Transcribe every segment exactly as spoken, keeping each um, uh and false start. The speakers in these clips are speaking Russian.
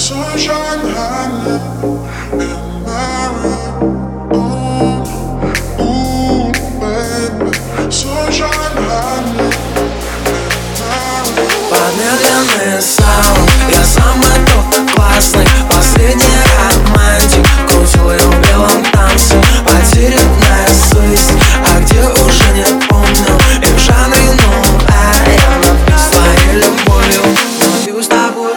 Sunshine honey in my room. Ooh, ooh, baby. Sunshine honey in my room. Под медленный саунд я самый топ, классный, последний романтик. Крутил ее в белом танце, потерянная совесть. А где уже не помню, и в жанре новая. Я напью с твоей любовью, напью с тобой.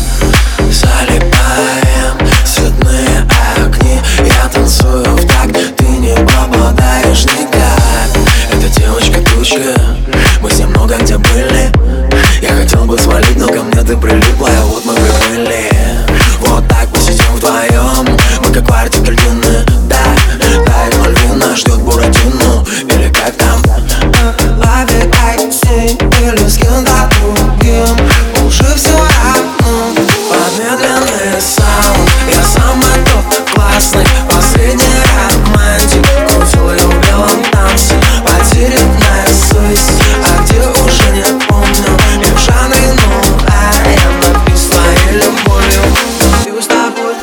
Залипаем цветные огни, я танцую в такт, ты не попадаешь никак. Эта девочка тучка, мы с ней много где были. Я хотел бы свалить, но ко мне ты прилипла, и вот мы приплыли. Вот так мы сидим вдвоем, мы как квартик льдины, да. Тает Мальвина, ждет Буратино, или как там. Лови такси, или с кем-то другим, уже все равно. Под медленный саунд я самый топ, классный, последний романтик. Крутил ее в белом танце, потерянная совесть. А где уже не помню, и в жанре новая. Я напью с твоей любовью, напью с тобой.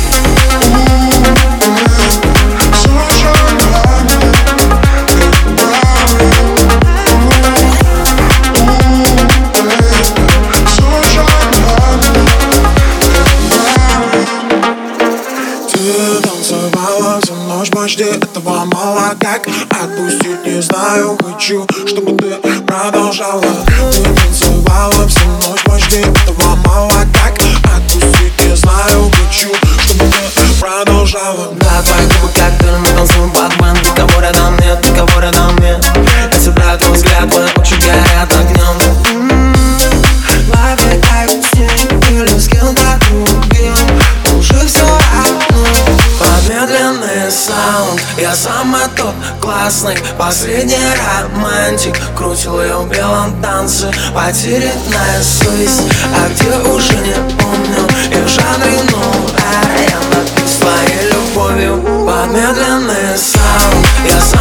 Ты танцевала всю ночь, почти этого мало. Как отпустить, не знаю, хочу, чтобы ты продолжала. Ты танцевала всю ночь, почти этого мало. Как отпустить, не знаю, хочу, чтобы ты продолжала. Да, твои губы коктейль, мы танцуем под бенд. Никого рядом нет, никого рядом нет. Я цепляю твой взгляд, твои очи горят огнем. Лови такси, или с кем-то другим, уже все равно. Под медленный саунд я самый топ, классный, последний романтик. Крутил ее в белом танце, потерянная совесть. А где уже не помню, и в жанре новая. Я напью с твоей любовью. Под медленный саунд я